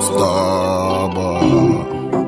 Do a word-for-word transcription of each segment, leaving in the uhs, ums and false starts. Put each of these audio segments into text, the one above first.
Starboy.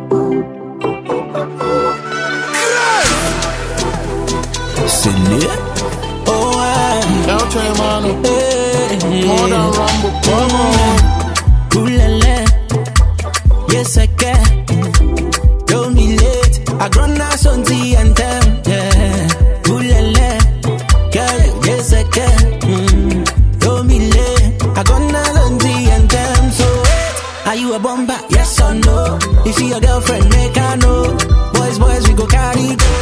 Silly. Oh, I. El Chaimano. Hey, More than Rambo. Come on. Coolele. Yes, I can. Don't be late. I grown us on the anthem. Yeah. Coolele. Yeah, yes, I can. Mm. Don't be late. I grown us on the anthem. So, wait. Are you a bomber? Yes or no? If you your girlfriend, make her know. Boys, boys, we go carry go.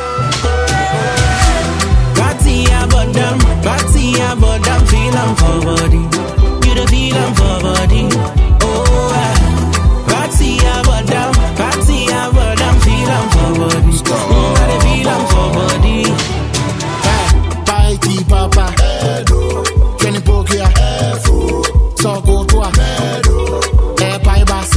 Bottom, party bottom, feel am for body. You the feel am for body. Oh, ah. Party bottom, party bottom, feel am for body. Oh, I the feel am for body. Bye, T Papa. Kenny Pokia. So go to a air pie bass.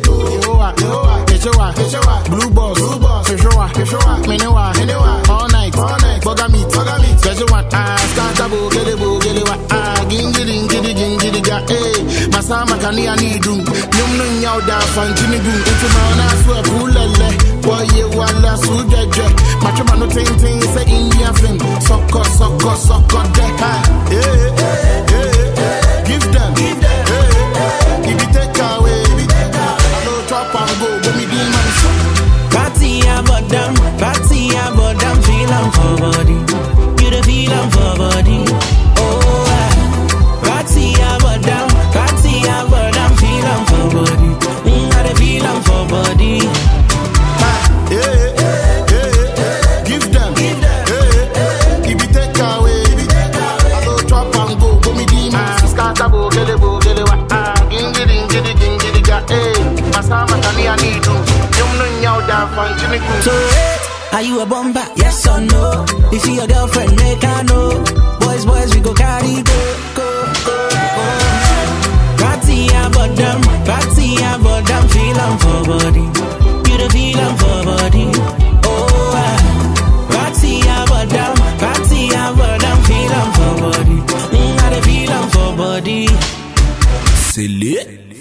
Blue balls, blue balls, Menewa, Menewa, all night, all night, Bogami, Bogami, Sejuan, ah, Scantabo, Gelebo, Gelewa, ah, Gingidi, Gidi, Gingidi, eh, Masama Kani, I need room, Num Num Yao da, Fantini Boom, it's a man, I swear, Pulele, boy, you wala, Sujaja, Machomano, Ting Ting, say Indian film, Soko, Soko, Soko, Deha, eh, eh, eh, give them, give them, eh, if you take away, I know drop and go, but me do my Party bottom, party bottom, feel am for body. You the feel am for body. Oh, ah. Party bottom, party bottom, feel am for body. Mm, I the feel am for body. Ah, yeah, yeah, yeah. Give them, give them. Yeah, yeah. If you take away, I go drop and go, go me di ma. Scantabo, gelebo, gelewa, ah, gingidi, gingidi, gingidi, ga, eh. Masama kani anidu. So wait, are you a bomber? Yes or no? If you your girlfriend, make her know. Boys, boys, we go carry go, go, go, go. Party bottom, party bottom, feel am for body. You the feel am for body. Oh, ah. Party bottom, party bottom, feel am for body. Mm, I the feel am for body. Silly.